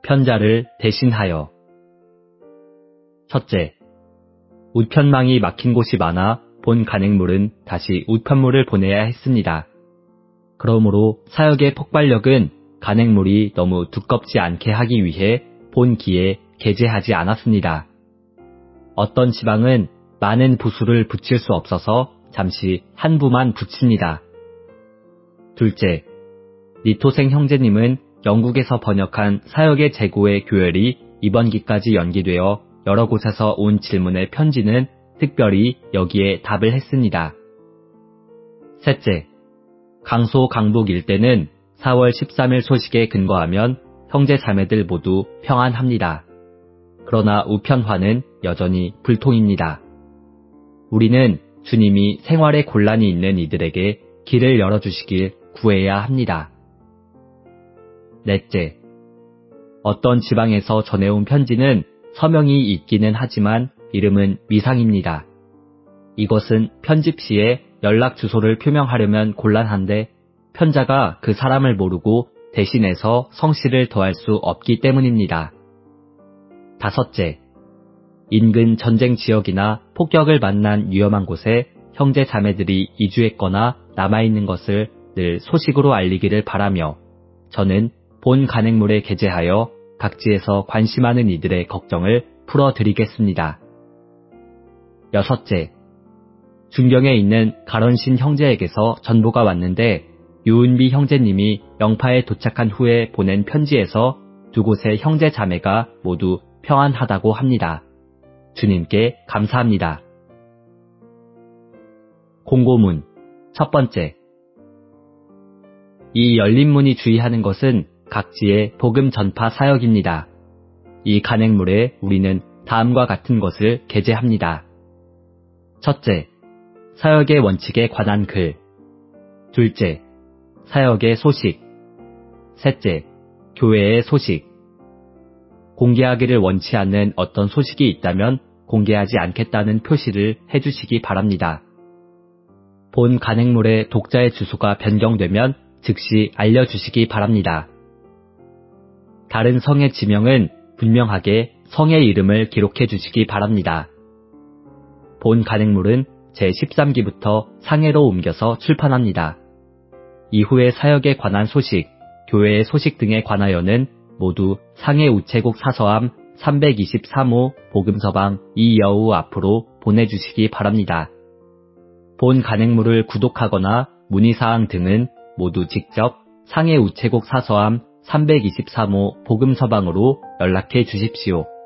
편자를 대신하여. 첫째, 우편망이 막힌 곳이 많아 본 간행물은 다시 우편물을 보내야 했습니다. 그러므로 사역의 폭발력은 간행물이 너무 두껍지 않게 하기 위해 본기에 게재하지 않았습니다. 어떤 지방은 많은 부수를 붙일 수 없어서 잠시 한 부만 붙입니다. 둘째, 니토생 형제님은 영국에서 번역한 사역의 재고의 교열이 이번 기까지 연기되어 여러 곳에서 온 질문의 편지는 특별히 여기에 답을 했습니다. 셋째, 강소 강북 일대는 4월 13일 소식에 근거하면 형제 자매들 모두 평안합니다. 그러나 우편화는 여전히 불통입니다. 우리는 주님이 생활에 곤란이 있는 이들에게 길을 열어주시길 구해야 합니다. 넷째, 어떤 지방에서 전해온 편지는 서명이 있기는 하지만 이름은 미상입니다. 이것은 편집 시에 연락 주소를 표명하려면 곤란한데 편자가 그 사람을 모르고 대신해서 성씨를 더할 수 없기 때문입니다. 다섯째, 인근 전쟁 지역이나 폭격을 만난 위험한 곳에 형제 자매들이 이주했거나 남아있는 것을 늘 소식으로 알리기를 바라며 저는 본 간행물에 게재하여 각지에서 관심하는 이들의 걱정을 풀어드리겠습니다. 여섯째, 중경에 있는 가런신 형제에게서 전보가 왔는데 유은비 형제님이 영파에 도착한 후에 보낸 편지에서 두 곳의 형제 자매가 모두 평안하다고 합니다. 주님께 감사합니다. 공고문 첫 번째, 이 열린문이 주의하는 것은 각지의 복음 전파 사역입니다. 이 간행물에 우리는 다음과 같은 것을 게재합니다. 첫째, 사역의 원칙에 관한 글. 둘째, 사역의 소식. 셋째, 교회의 소식. 공개하기를 원치 않는 어떤 소식이 있다면 공개하지 않겠다는 표시를 해주시기 바랍니다. 본 간행물의 독자의 주소가 변경되면 즉시 알려주시기 바랍니다. 다른 성의 지명은 분명하게 성의 이름을 기록해 주시기 바랍니다. 본 간행물은 제13기부터 상해로 옮겨서 출판합니다. 이후의 사역에 관한 소식, 교회의 소식 등에 관하여는 모두 상해 우체국 사서함 323호 복음서방 이여우 앞으로 보내주시기 바랍니다. 본 간행물을 구독하거나 문의사항 등은 모두 직접 상해 우체국 사서함 323호 복음서방으로 연락해 주십시오.